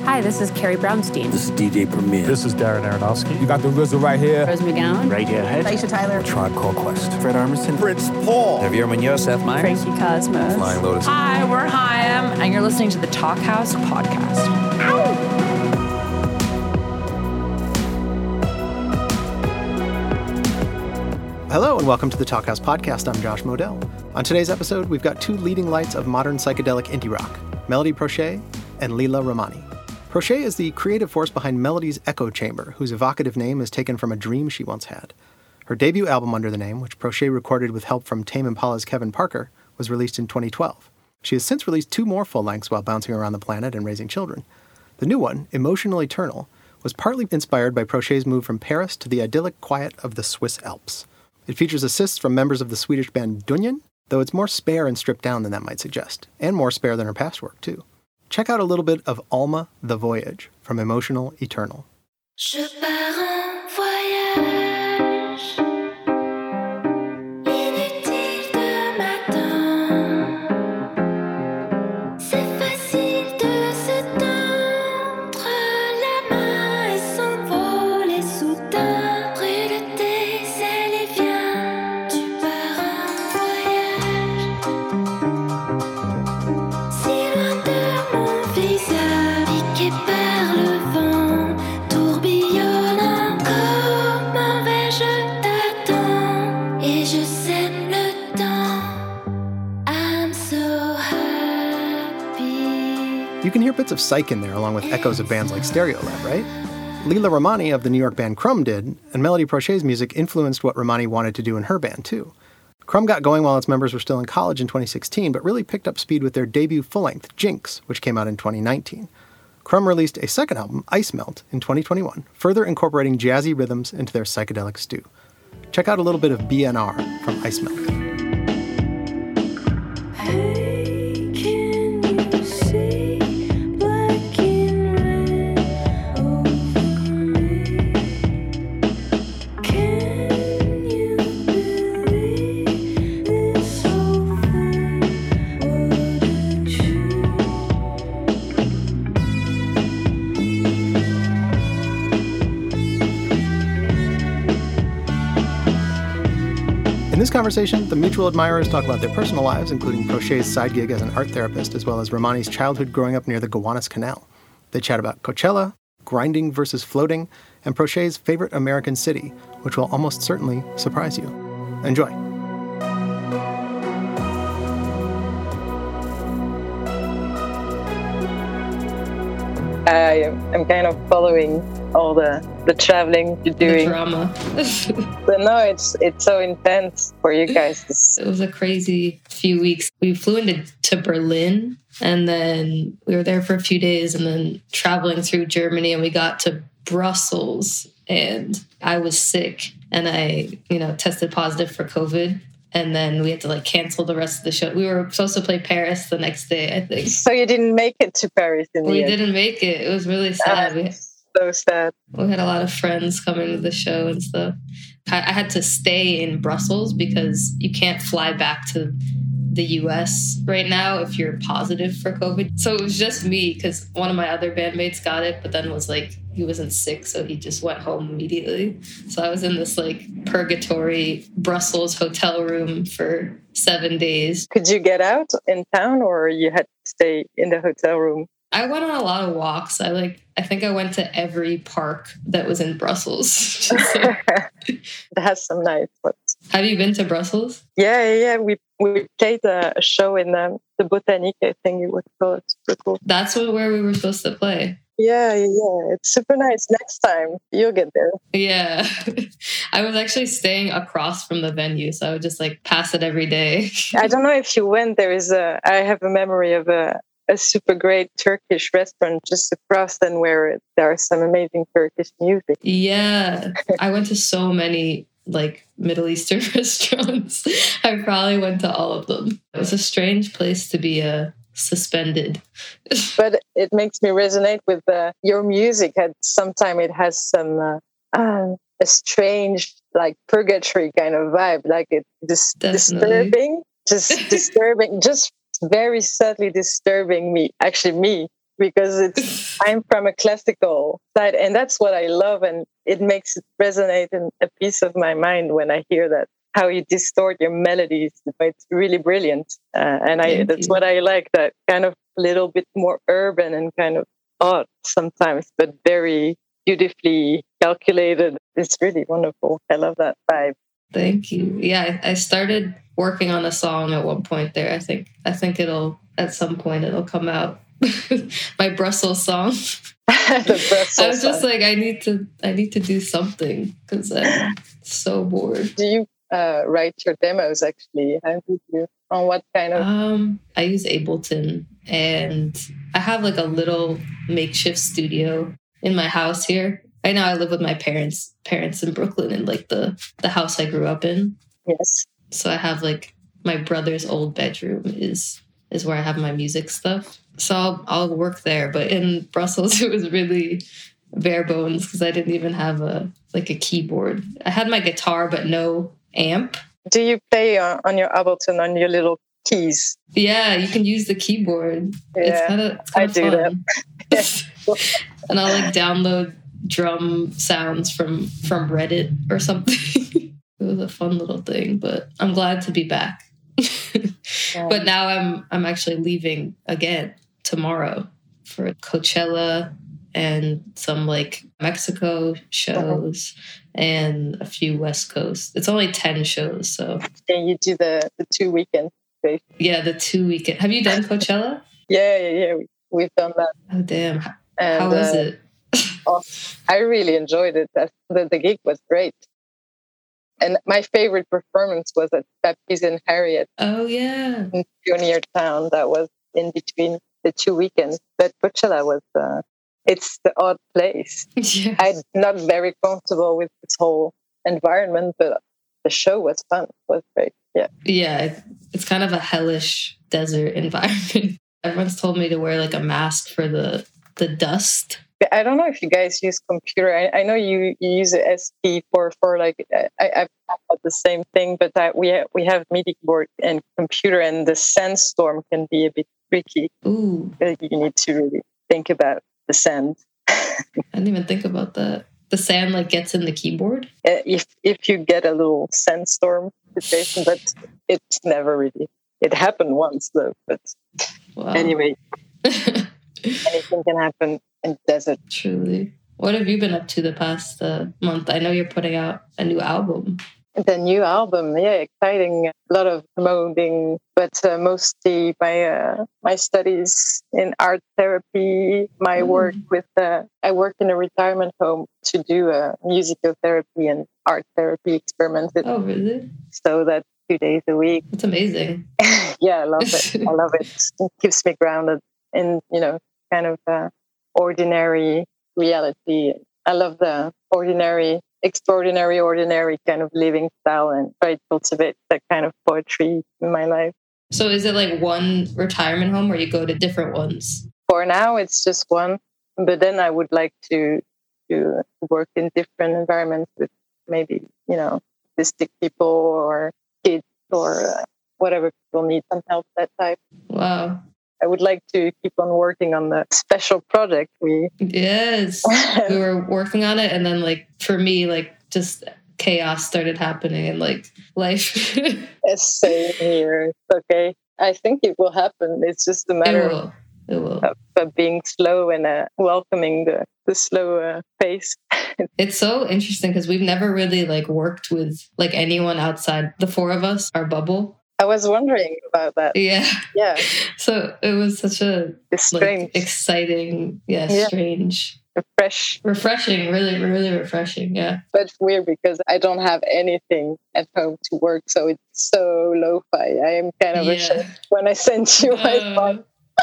Hi, this is Carrie Brownstein. This is DJ Premier. This is Darren Aronofsky. You got the RZA right here. Rose McGowan. Radiohead. Aisha Tyler. Tribe Called Quest. Fred Armisen. Fritz Paul. Javier Munoz. Seth Meyers. Frankie Cosmos. Flying Lotus. Hi, we're Chaim, and you're listening to the Talkhouse Podcast. Hello and welcome to the Talkhouse Podcast. I'm Josh Modell. On today's episode, we've got two leading lights of modern psychedelic indie rock, Melody Proche and Leela Ramani. Proche is the creative force behind Melody's Echo Chamber, whose evocative name is taken from a dream she once had. Her debut album under the name, which Proche recorded with help from Tame Impala's Kevin Parker, was released in 2012. She has since released two more full-lengths while bouncing around the planet and raising children. The new one, Emotional Eternal, was partly inspired by Proche's move from Paris to the idyllic quiet of the Swiss Alps. It features assists from members of the Swedish band Dungen, though it's more spare and stripped down than that might suggest, and more spare than her past work, too. Check out a little bit of Alma the Voyage from Emotional Eternal. Je pars en voyage, inutile de m'attendre, c'est facile de se tendre la main et s'envoler soudain, brûle tes ailes et viens, tu pars en voyage, si loin de mon visage, piqué par le vent, tourbillonnant, comment vais-je t'attendre, et je sème le temps, I'm so happy. You can hear bits of Psych in there along with echoes of bands like Stereolab, right? Leela Ramani of the New York band Crumb did, and Melody Proche's music influenced what Ramani wanted to do in her band, too. Crumb got going while its members were still in college in 2016, but really picked up speed with their debut full-length, Jinx, which came out in 2019. Crumb released a second album, Ice Melt, in 2021, further incorporating jazzy rhythms into their psychedelic stew. Check out a little bit of BNR from Ice Melt. Hey, can you see black and red over me? Can you believe this whole thing wasn't true? In this conversation, the mutual admirers talk about their personal lives, including Proche's side gig as an art therapist, as well as Ramani's childhood growing up near the Gowanus Canal. They chat about Coachella, grinding versus floating, and Proche's favorite American city, which will almost certainly surprise you. Enjoy. I'm kind of following all the traveling you're The doing. drama. But no, it's so intense for you guys. It was a crazy few weeks. We flew to Berlin, and then we were there for a few days, and then traveling through Germany, and we got to Brussels, and I was sick, and I, tested positive for COVID. And then we had to cancel the rest of the show. We were supposed to play Paris the next day, I think. So you didn't make it to Paris in the We end. didn't make it. It was really sad. So sad. We had a lot of friends coming to the show and stuff. I had to stay in Brussels because you can't fly back to the US right now if you're positive for COVID. So it was just me because one of my other bandmates got it, but then he wasn't sick, so he just went home immediately. So I was in this purgatory Brussels hotel room for 7 days. Could you get out in town, or you had to stay in the hotel room? I went on a lot of walks. I think I went to every park that was in Brussels. It has some nice spots. Have you been to Brussels? Yeah. We played a show in the Botanique, I think it was called. It's super cool. That's where we were supposed to play. Yeah. It's super nice. Next time, you'll get there. Yeah. I was actually staying across from the venue, so I would just pass it every day. I don't know if you went. I have a memory of a super great Turkish restaurant just across and where there are some amazing Turkish music. Yeah. I went to so many Middle Eastern restaurants. I probably went to all of them. It was a strange place to be suspended. But it makes me resonate with your music. Sometimes it has some a strange purgatory kind of vibe. It's disturbing, just disturbing, just very subtly disturbing me. Actually, me. because I'm from a classical side, and that's what I love, and it makes it resonate in a piece of my mind when I hear that, how you distort your melodies. It's really brilliant, and that's what I like, that kind of little bit more urban and kind of odd sometimes, but very beautifully calculated. It's really wonderful. I love that vibe. Thank you. Yeah, I started working on a song at one point there. I think it'll, at some point, it'll come out. My Brussels song. The Brussels I was just song. like, I need to do something because I'm so bored. Do you write your demos actually? How did you? On what kind of? I use Ableton, and I have like a little makeshift studio in my house here. Right now I live with my parents in Brooklyn, in like the house I grew up in. Yes. So I have like my brother's old bedroom is where I have my music stuff. So I'll work there. But in Brussels, it was really bare bones because I didn't even have a keyboard. I had my guitar, but no amp. Do you play on your Ableton on your little keys? Yeah, you can use the keyboard. Yeah, it's kind of I do fun. that. And I'll like download drum sounds from Reddit or something. It was a fun little thing, but I'm glad to be back. But now I'm actually leaving again tomorrow for Coachella and some like Mexico shows and a few West Coast. It's only 10 shows, so And you do the 2 weekends. yeah, the 2 weekend. Have you done Coachella? Yeah. We've done that. Oh damn! And, How was it? I really enjoyed it. The gig was great. And my favorite performance was at Baptiste and Harriet Oh yeah. in Pioneer Town. That was in between the 2 weekends. But Coachella was, it's the odd place. Yeah. I'm not very comfortable with this whole environment, but the show was fun. It was great. Yeah. Yeah, it's kind of a hellish desert environment. Everyone's told me to wear like a mask for the dust. I don't know if you guys use computer. I know you use a SP for like I've got the same thing, but we have MIDI keyboard and computer, and the sandstorm can be a bit tricky. Ooh, You need to really think about the sand. I didn't even think about that. The sand like gets in the keyboard. If you get a little sandstorm situation, but it's never really. It happened once though, but Wow. anyway, anything can happen in the desert. Truly. What have you been up to the past month? I know you're putting out a new album. The new album, yeah, exciting. A lot of promoting, but mostly my studies in art therapy. My work with I work in a retirement home to do musical therapy and art therapy experiments. Oh, really? So that's 2 days a week. That's amazing. Yeah, I love it. I love it. It keeps me grounded in kind of ordinary reality. I love the extraordinary kind of living style, and try to cultivate that kind of poetry in my life. So is it like one retirement home or you go to different ones? For now, it's just one, but then I would like to work in different environments with maybe, autistic people or kids or whatever people need some help, that type. Wow. I would like to keep on working on the special project Yes. We were working on it, and then like for me, like just chaos started happening and like life. Same here. Okay. I think it will happen. It's just a matter It will. of being slow and welcoming the slow pace. It's so interesting because we've never really like worked with like anyone outside the four of us, our bubble. I was wondering about that. Yeah. Yeah. So it was such a It's strange. like, exciting, strange, refreshing, really, really refreshing. Yeah. But weird because I don't have anything at home to work. So it's so lo-fi. I am kind of ashamed when I sent you my song.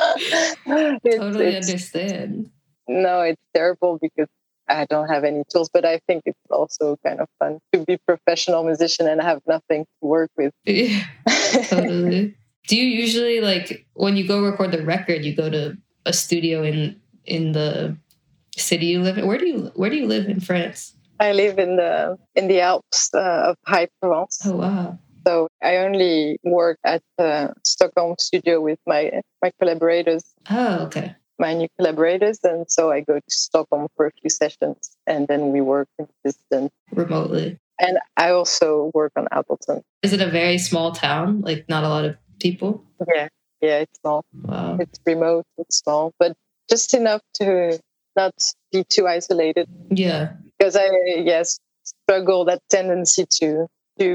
Totally understand. No, it's terrible because I don't have any tools, but I think it's also kind of fun to be a professional musician and have nothing to work with. Yeah, totally. Do you usually like when you go record the record, you go to a studio in the city you live in? Where do you live in France? I live in the Alps of High Provence. Oh wow. So I only work at the Stockholm studio with my collaborators. Oh, okay. my new collaborators. And so I go to Stockholm for a few sessions and then we work in distance. Remotely. And I also work on Appleton. Is it a very small town? Like not a lot of people? Yeah, it's small. Wow. It's remote, it's small, but just enough to not be too isolated. Yeah. Because I, struggle that tendency to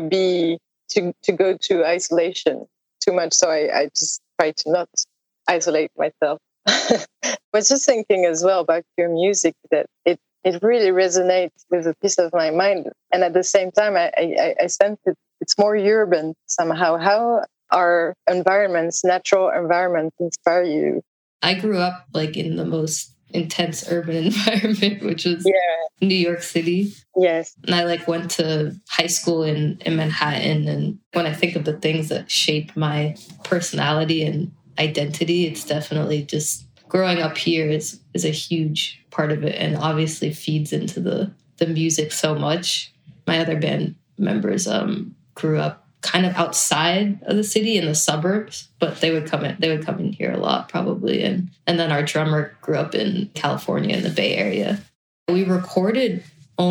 go to isolation too much. So I just try to not isolate myself. I was just thinking as well about your music that it really resonates with a piece of my mind. And at the same time, I sense it's more urban somehow. How our environments, natural environments inspire you? I grew up like in the most intense urban environment, which was New York City. Yes. And I like went to high school in Manhattan. And when I think of the things that shaped my personality and identity, it's definitely just growing up here is a huge part of it, and obviously feeds into the music so much. My other band members grew up kind of outside of the city in the suburbs, but they would come in here a lot probably. And then our drummer grew up in California in the Bay Area. We recorded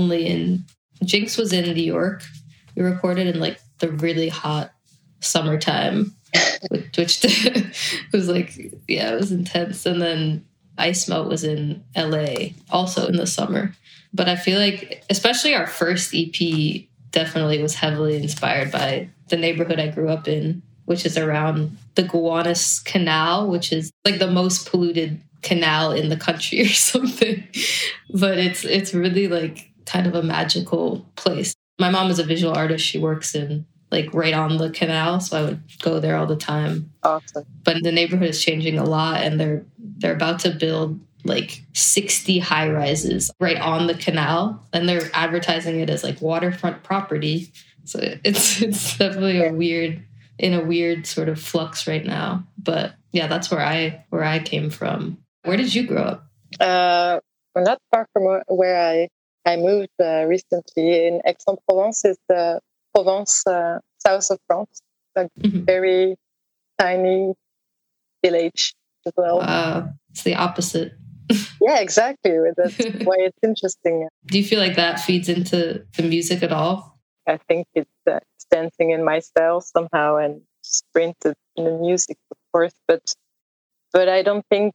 Jinx was in New York. We recorded in like the really hot summertime, which was like, it was intense. And then Ice Melt was in LA also in the summer. But I feel like especially our first EP definitely was heavily inspired by the neighborhood I grew up in, which is around the Gowanus Canal, which is like the most polluted canal in the country or something. But it's really like kind of a magical place. My mom is a visual artist. She works in like right on the canal, so I would go there all the time. Awesome. But the neighborhood is changing a lot, and they're about to build like 60 high rises right on the canal, and they're advertising it as like waterfront property. So it's definitely a weird sort of flux right now. But yeah, that's where I came from. Where did you grow up? We're not far from where I moved recently in Aix-en-Provence. It's the Provence, south of France, a very tiny village as well. Wow, it's the opposite. Yeah, exactly. That's why it's interesting. Do you feel like that feeds into the music at all? I think it's dancing in my style somehow and just printed in the music, of course. But I don't think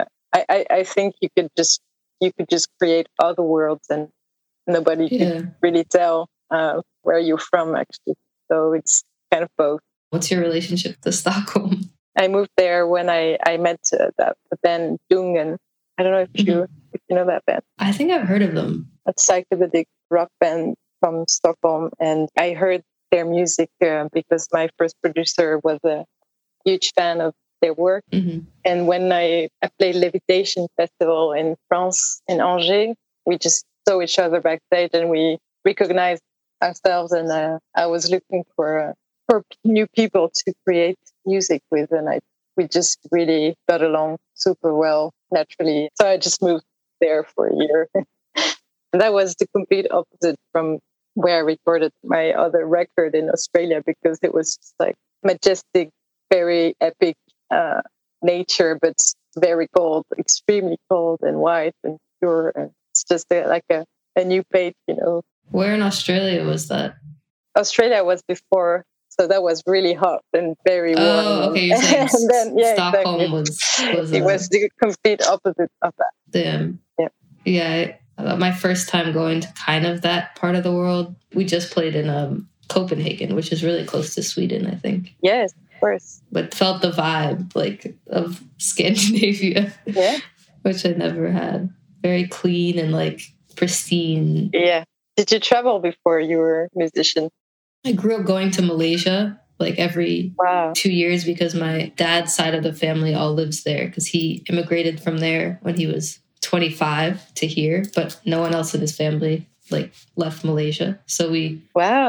I think you could just create other worlds and nobody could really tell where you're from, actually. So it's kind of both. What's your relationship to Stockholm? I moved there when I met the band Dungen. I don't know if you know that band. I think I've heard of them. A psychedelic rock band from Stockholm. And I heard their music because my first producer was a huge fan of their work. Mm-hmm. And when I played Levitation Festival in France, in Angers, we just saw each other backstage and we recognized ourselves. And I was looking for new people to create music with. And we just really got along super well, naturally. So I just moved there for a year. And that was the complete opposite from where I recorded my other record in Australia, because it was just like majestic, very epic nature, but very cold, extremely cold and white and pure. And it's just like a new page, you know. Where in Australia was that? Australia was before. So that was really hot and very warm. Oh, okay. You're saying and then, Stockholm exactly. was it was the complete opposite of that. Damn. Yeah. Yeah. My first time going to kind of that part of the world, we just played in Copenhagen, which is really close to Sweden, I think. Yes, of course. But felt the vibe like of Scandinavia. Yeah. Which I never had. Very clean and like pristine. Yeah. Did you travel before you were a musician? I grew up going to Malaysia like every 2 years because my dad's side of the family all lives there, because he immigrated from there when he was 25 to here, but no one else in his family like left Malaysia. So we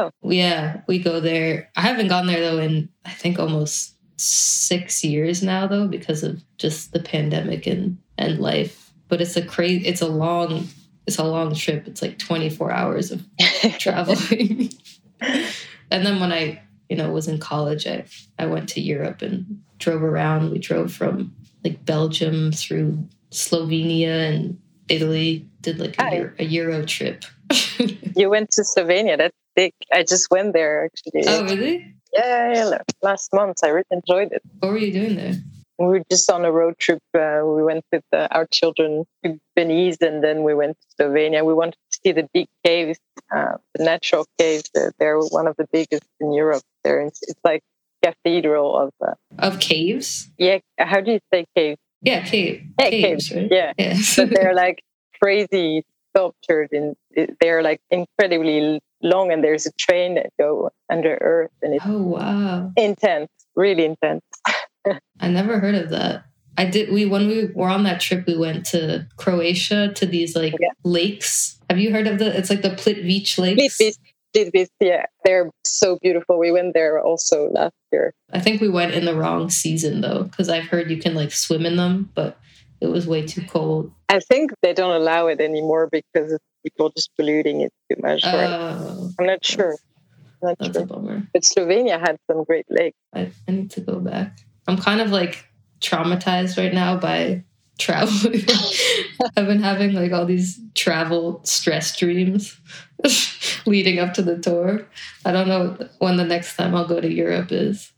go there. I haven't gone there though in I think almost 6 years now though, because of just the pandemic and life. But it's a long trip. It's like 24 hours of traveling. And then when I was in college, I went to Europe and drove around. We drove from like Belgium through Slovenia and Italy. Did like a Euro trip. You went to Slovenia. That's big. I just went there actually. Oh, really? Yeah, last month. I really enjoyed it. What were you doing there? We were just on a road trip. We went with our children to Belize, and then we went to Slovenia. We wanted to see the big caves, the natural caves. They're one of the biggest in Europe. It's like cathedral of caves. Yeah, how do you say caves? Yeah, caves, right? Yeah. But they're like crazy sculptured, and they're like incredibly long. And there's a train that go under earth, and it's intense, really intense. I never heard of that. When we were on that trip, we went to Croatia to these like lakes. Have you heard of it's like the Plitvice lakes? Plitvice, yeah. They're so beautiful. We went there also last year. I think we went in the wrong season though, because I've heard you can like swim in them, but it was way too cold. I think they don't allow it anymore because of people just polluting it too much. I'm not sure. That's a bummer. But Slovenia had some great lakes. I need to go back. I'm kind of like traumatized right now by travel. I've been having like all these travel stress dreams leading up to the tour. I don't know when the next time I'll go to Europe is.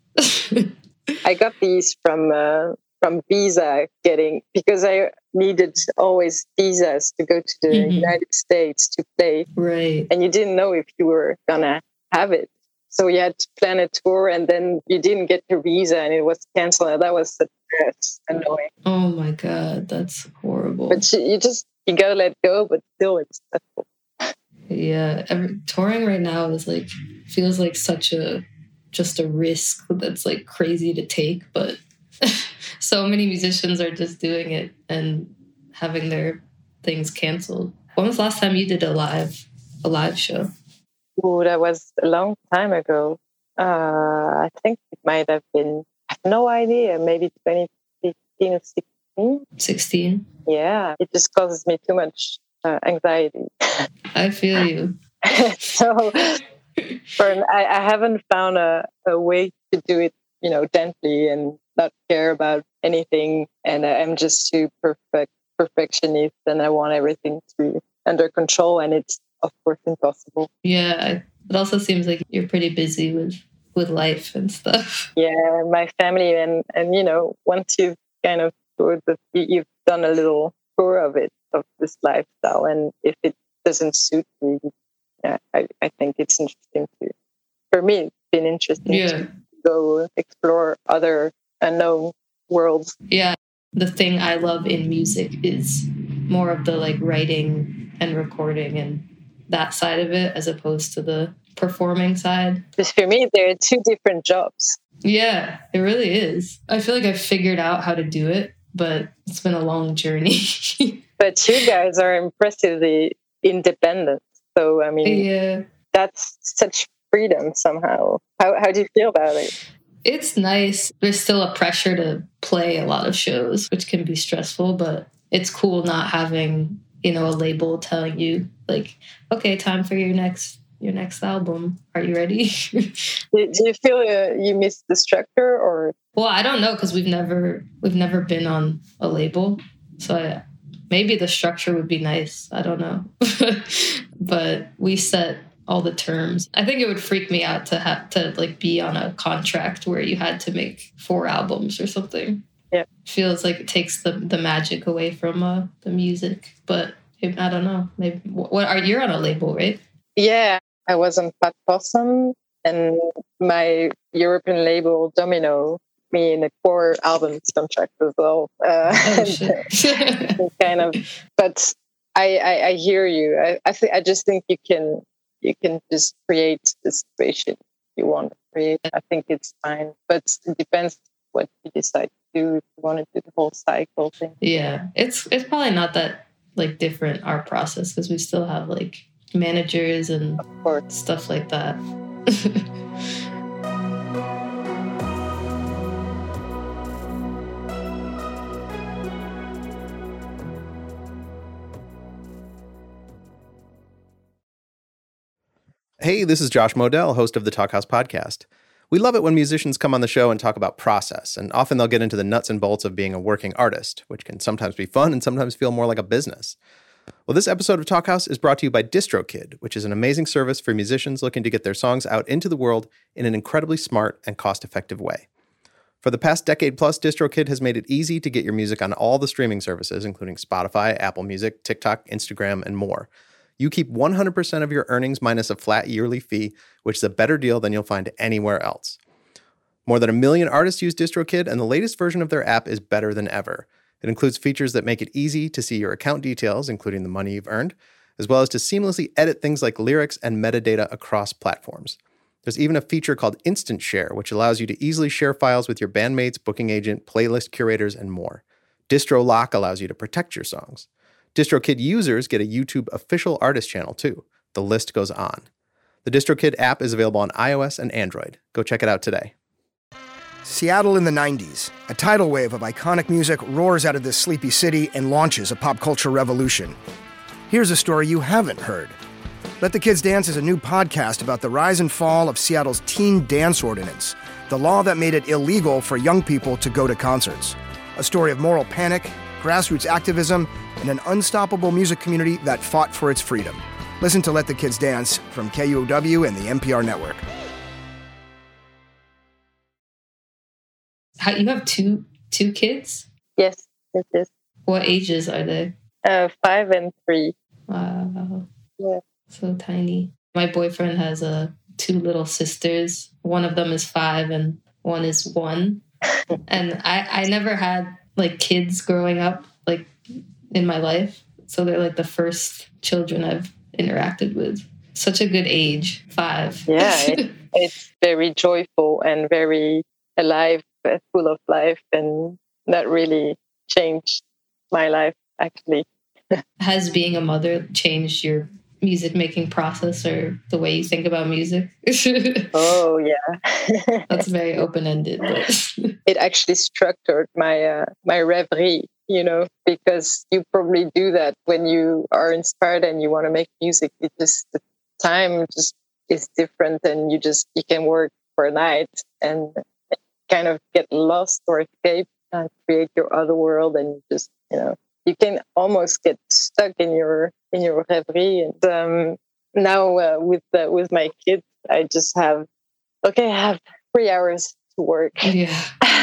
I got these from visa getting, because I needed always visas to go to the United States to play. Right. And you didn't know if you were gonna have it. So you had to plan a tour, and then you didn't get your visa and it was canceled. That was annoying. Oh my God, that's horrible. But you gotta let go, but still it's stressful. Yeah, touring right now is like, feels like just a risk that's like crazy to take, but so many musicians are just doing it and having their things canceled. When was the last time you did a live show? Oh, that was a long time ago. I think it might have been, I have no idea, maybe 2015 or 16. 16? Yeah, it just causes me too much anxiety. I feel you. So I haven't found a way to do it, gently and not care about anything. And I'm just too perfectionist, and I want everything to be under control, and it's of course impossible. Yeah, it also seems like you're pretty busy with life and stuff. Yeah, my family and once you've kind of you've done a little tour of this lifestyle, and if it doesn't suit me, I think it's interesting for me, it's been interesting to go explore other unknown worlds. Yeah, the thing I love in music is more of the like writing and recording and that side of it, as opposed to the performing side. Because for me, there are two different jobs. Yeah, it really is. I feel like I've figured out how to do it, but it's been a long journey. But you guys are impressively independent. So, I mean, that's such freedom somehow. How do you feel about it? It's nice. There's still a pressure to play a lot of shows, which can be stressful, but it's cool not having, a label telling you like, okay, time for your next album. Are you ready? Do you feel you miss the structure, or? Well, I don't know, because we've never been on a label, so maybe the structure would be nice. I don't know, but we set all the terms. I think it would freak me out to have to like be on a contract where you had to make 4 albums or something. Yeah, feels like it takes the magic away from the music. But I don't know. Maybe you're on a label, right? Yeah, I was on Fat Possum, and my European label Domino me in a 4 albums contract as well. Kind of, but I hear you. I just think you can just create the situation you want to create. I think it's fine, but it depends what you decide to do. If you want to do the whole cycle thing. Yeah, it's probably not that like different our process, because we still have like managers and stuff like that. Hey, this is Josh Modell, host of the Talkhouse Podcast. We love it when musicians come on the show and talk about process, and often they'll get into the nuts and bolts of being a working artist, which can sometimes be fun and sometimes feel more like a business. Well, this episode of Talkhouse is brought to you by DistroKid, which is an amazing service for musicians looking to get their songs out into the world in an incredibly smart and cost-effective way. For the past decade plus, DistroKid has made it easy to get your music on all the streaming services, including Spotify, Apple Music, TikTok, Instagram, and more. You keep 100% of your earnings minus a flat yearly fee, which is a better deal than you'll find anywhere else. More than 1 million artists use DistroKid, and the latest version of their app is better than ever. It includes features that make it easy to see your account details, including the money you've earned, as well as to seamlessly edit things like lyrics and metadata across platforms. There's even a feature called Instant Share, which allows you to easily share files with your bandmates, booking agent, playlist curators, and more. Distro Lock allows you to protect your songs. DistroKid users get a YouTube official artist channel, too. The list goes on. The DistroKid app is available on iOS and Android. Go check it out today. Seattle in the 90s. A tidal wave of iconic music roars out of this sleepy city and launches a pop culture revolution. Here's a story you haven't heard. Let the Kids Dance is a new podcast about the rise and fall of Seattle's teen dance ordinance, the law that made it illegal for young people to go to concerts. A story of moral panic, grassroots activism, and an unstoppable music community that fought for its freedom. Listen to Let the Kids Dance from KUOW and the NPR network. You have two kids? Yes, it is. What ages are they? 5 and 3. Wow. Yeah. So tiny. My boyfriend has 2 little sisters. One of them is 5 and one is 1. And I never had like kids growing up like in my life. So they're like the first children I've interacted with. Such a good age, 5. Yeah, it's very joyful and very alive, full of life. And that really changed my life, actually. Has being a mother changed your music making process or the way you think about music? Oh, yeah. That's very open-ended. But it actually structured my reverie, because you probably do that when you are inspired and you want to make music. It just, the time just is different, and you can work for a night and kind of get lost or escape and create your other world, and just, you can almost get stuck in your reverie. And now with my kids, I just have 3 hours to work. yeah.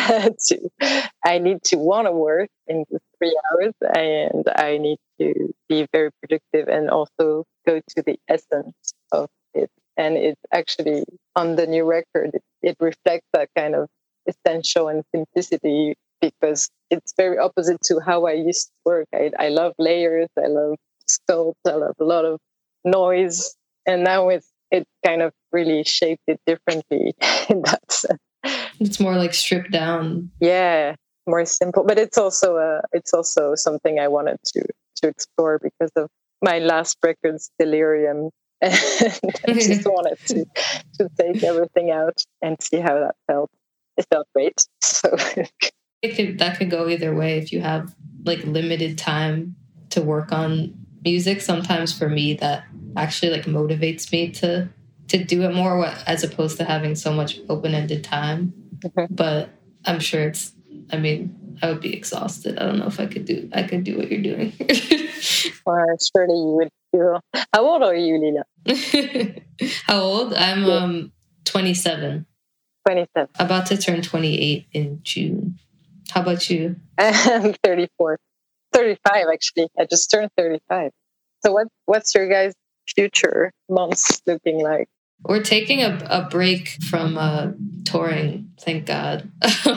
I need to want to work in the 3 hours, and I need to be very productive and also go to the essence of it. And it's actually on the new record, it reflects that kind of essential and simplicity, because it's very opposite to how I used to work. I love layers, I love sculpt, I love a lot of noise, and now it kind of really shaped it differently in that sense. It's more like stripped down. Yeah, more simple, but it's also something I wanted to explore because of my last record's Delirium. And I just wanted to take everything out and see how that felt. It felt great. So that could go either way. If you have like limited time to work on music, sometimes for me that actually like motivates me to do it more, as opposed to having so much open-ended time. Mm-hmm. But I'm sure I would be exhausted. I don't know if I could do what you're doing. Well, surely you would feel. How old are you, Lila? How old? I'm 27. 27. About to turn 28 in June. How about you? I'm 34. 35, actually. I just turned 35. So what's your guys' future months looking like? We're taking a break from touring, thank God,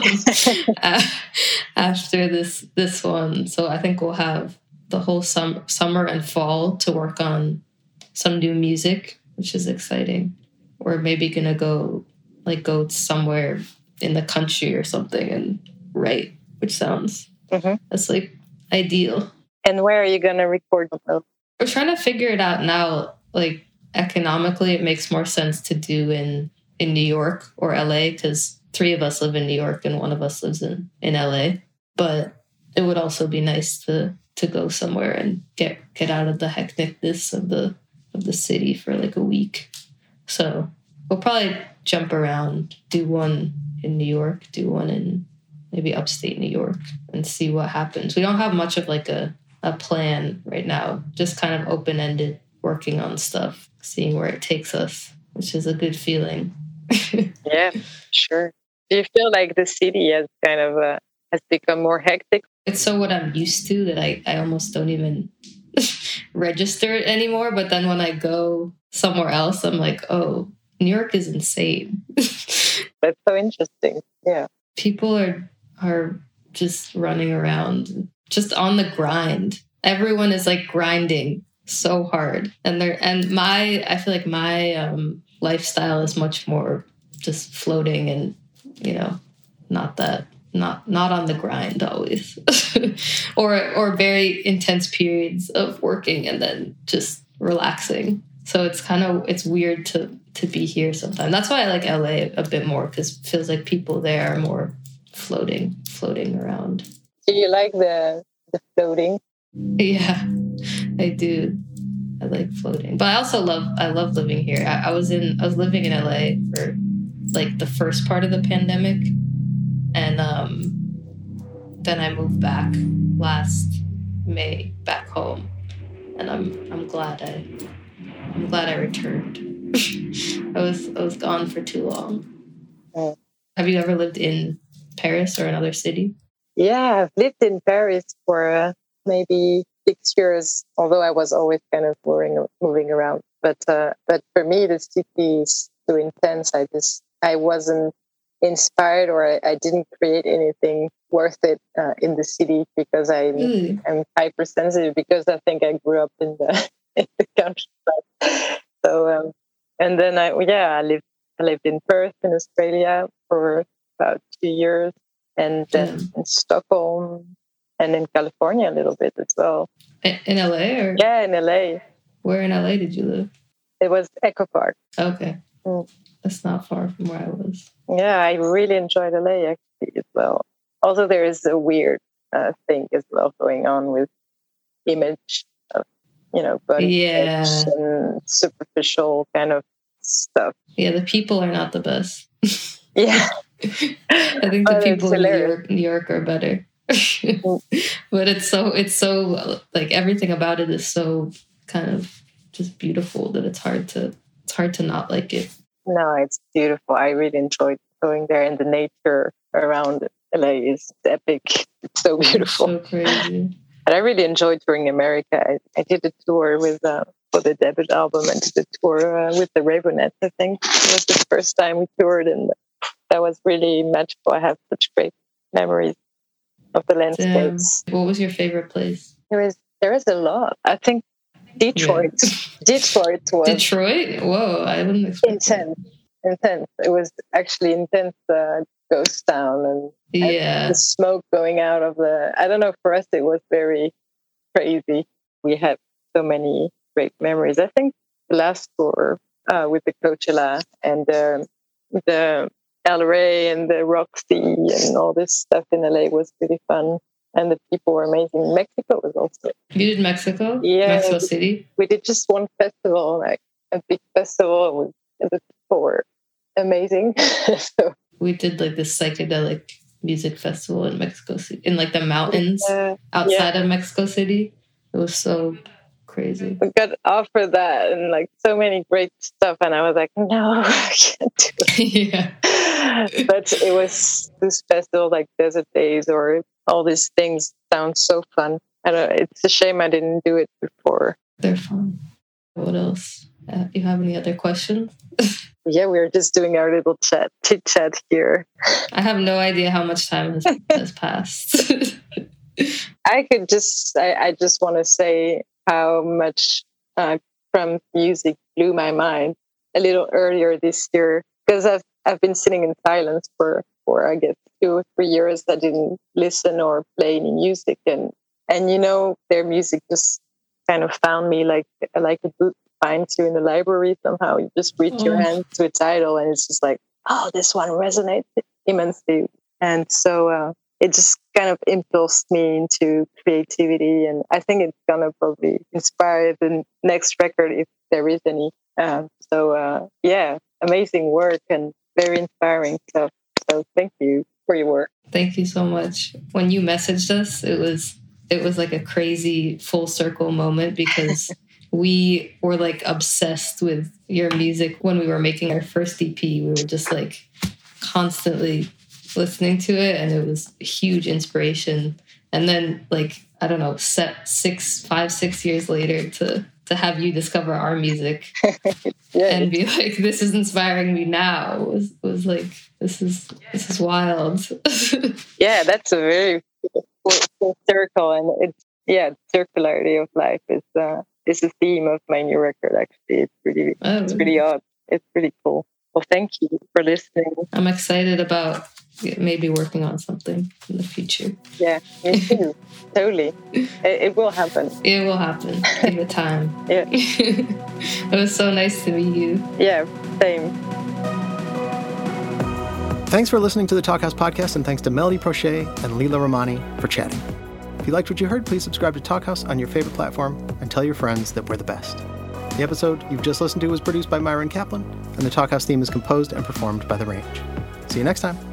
after this one. So I think we'll have the whole summer and fall to work on some new music, which is exciting. We're maybe going to go somewhere in the country or something and write, which sounds that's like ideal. And where are you going to record? We're trying to figure it out now. Like economically, it makes more sense to do in New York or LA, because 3 of us live in New York and 1 of us lives in LA. But it would also be nice to go somewhere and get out of the hecticness of the city for like a week. So we'll probably jump around, do one in New York, do one in maybe upstate New York, and see what happens. We don't have much of like a plan right now, just kind of open-ended, working on stuff, seeing where it takes us, which is a good feeling. Yeah, sure. Do you feel like the city has kind of has become more hectic? It's so what I'm used to that I almost don't even register it anymore. But then when I go somewhere else, I'm like, oh, New York is insane. That's so interesting. Yeah. People are just running around, just on the grind. Everyone is like grinding so hard, and I feel like my lifestyle is much more just floating, and not on the grind always, or very intense periods of working and then just relaxing. So it's weird to be here sometimes. That's why I like LA a bit more, because it feels like people there are more floating around. Do you like the floating? Yeah, I do. I like floating, but I love living here. I was living in LA for like the first part of the pandemic, and then I moved back last May back home, and I'm glad I returned. I was gone for too long. Mm. Have you ever lived in Paris or another city? Yeah, I've lived in Paris for maybe 6 years, although I was always kind of moving around. But for me, the city is too intense. I wasn't inspired, or I didn't create anything worth it in the city, because I'm hypersensitive, because I think I grew up in the in the countryside. So and then I lived in Perth in Australia for about 2 years, and then in Stockholm, and in California a little bit as well. In LA? Or? Yeah, in LA. Where in LA did you live? It was Echo Park. Okay. Mm. That's not far from where I was. Yeah, I really enjoyed LA actually as well. Also, there is a weird thing as well going on with image of, body image and superficial kind of stuff. Yeah, the people are not the best. Yeah. I think the people in New York are better. But it's so like everything about it is so kind of just beautiful that it's hard to not like it. No, it's beautiful. I really enjoyed going there, and the nature around LA is epic. It's so beautiful. So crazy. And I really enjoyed touring America. I did a tour with for the debut album, and did a tour with the Raveonettes. I think it was the first time we toured, and that was really magical. I have such great memories of the landscapes. What was your favorite place? There is a lot. I think Detroit. Yeah. Detroit was Detroit. Whoa, I wouldn't expect intense. It was actually intense. Ghost town, and the smoke going out of the. I don't know. For us, it was very crazy. We had so many great memories. I think the last tour with the Coachella and the El Rey and the Roxy and all this stuff in LA was really fun. And the people were amazing. Mexico was also. You did Mexico? Yeah. Mexico City? We did just one festival, like a big festival, and the people were amazing. So we did like this psychedelic music festival in Mexico City, in like the mountains outside of Mexico City. It was so crazy. We got offered that and like so many great stuff, and I was like, no, I can't do it. Yeah. But it was this festival, like Desert Days or all these things, sounds so fun. I don't know, it's a shame I didn't do it before. They're fun. What else? You have any other questions? Yeah, we're just doing our little chit chat here. I have no idea how much time has passed. I just want to say how much from music blew my mind a little earlier this year, because I've been sitting in silence for I guess 2 or 3 years. I didn't listen or play any music, and their music just kind of found me like a book finds you in the library somehow. You just reach your hand to a title, and it's just like, oh, this one resonates immensely, and so it just kind of impulsed me into creativity, and I think it's gonna probably inspire the next record if there is any. amazing work and very inspiring stuff. So thank you for your work. Thank you so much. When you messaged us, it was like a crazy full circle moment because we were like obsessed with your music when we were making our first EP. We were just like constantly listening to it, and it was a huge inspiration. And then, like, I don't know, 5-6 years later to have you discover our music and be like, this is inspiring me now was like, this is wild. Yeah, that's a very full circle, and circularity of life is a theme of my new record. Actually, it's pretty odd. It's pretty cool. Well, thank you for listening. I'm excited about maybe working on something in the future. Yeah, me too. Totally. It will happen. It will happen. Give it time. Yeah. It was so nice to meet you. Yeah, same. Thanks for listening to the Talkhouse podcast, and thanks to Melody Prochet and Leela Romani for chatting. If you liked what you heard, please subscribe to Talkhouse on your favorite platform and tell your friends that we're the best. The episode you've just listened to was produced by Myron Kaplan, and the Talkhouse theme is composed and performed by The Range. See you next time.